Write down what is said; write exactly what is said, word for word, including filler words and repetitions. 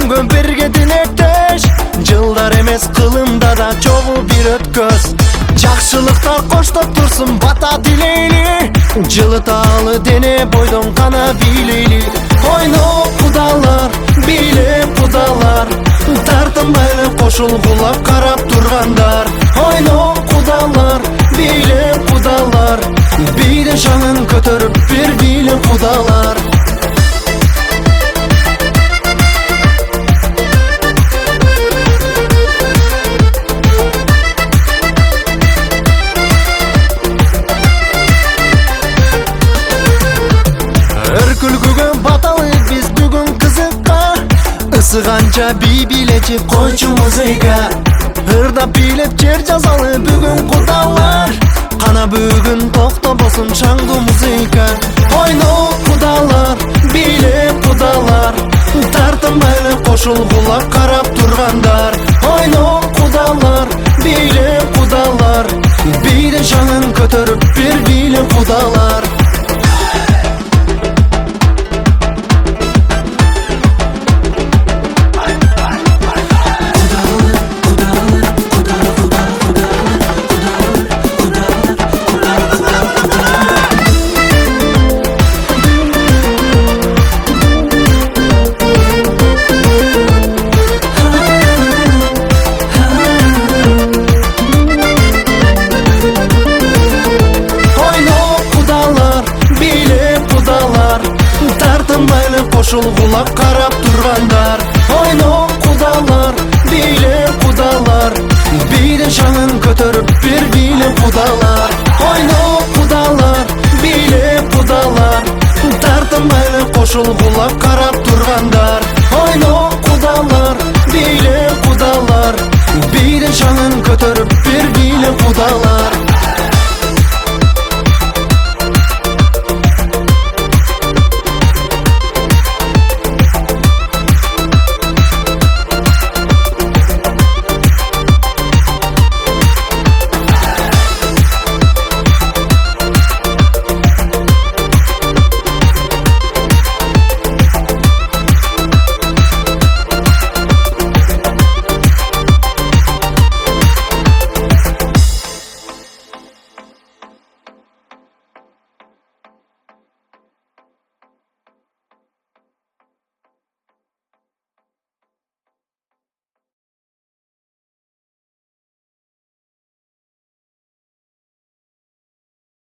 күнгө бирге тилектеш, жылдар эмес кылымда да чогуу бир өткөз. Жакшылыктар коштоп турсун бата тилейли, жылыталы дене бойдон кана бийлейли. Ойно кудалар, бийле кудалар, тартынбайлы кошулгулап карап тургандар. Ойно кудалар, бийле кудалар, бийде шаңын көтөрүп бир бийле кудалар. Өркүлгүгө баталы биз бүгүн кызыкка, ысыганча бий билечи койчу музыка. Ырдап бийлеп жер жазалы бүгүн кудалар, кана бүгүн токтобосун шаңдуу музыка. Ойно кудалар, бийле кудалар, тартынбайлы кошулгулап карап тургандар. Ойно кудалар, бийле кудалар, бийде шаңын көтөрүп бир бийле кудалар. Кошулгулап карап тургандар. Ойно кудалар, бийле кудалар, бийде шаңын көтөрүп бир бийле кудалар. Ойно кудалар, бийле кудалар, тартынбайлы кошулгулап карап тургандар.